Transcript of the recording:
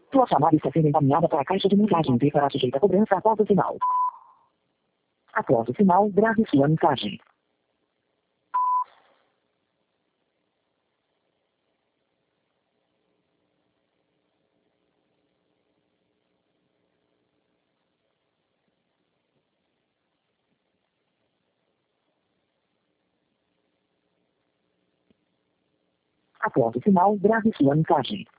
Sua chamada está sendo encaminhada para a caixa de mensagem e será sujeita a cobrança após o sinal. Após o sinal, grave sua mensagem. Após o sinal, grave sua mensagem.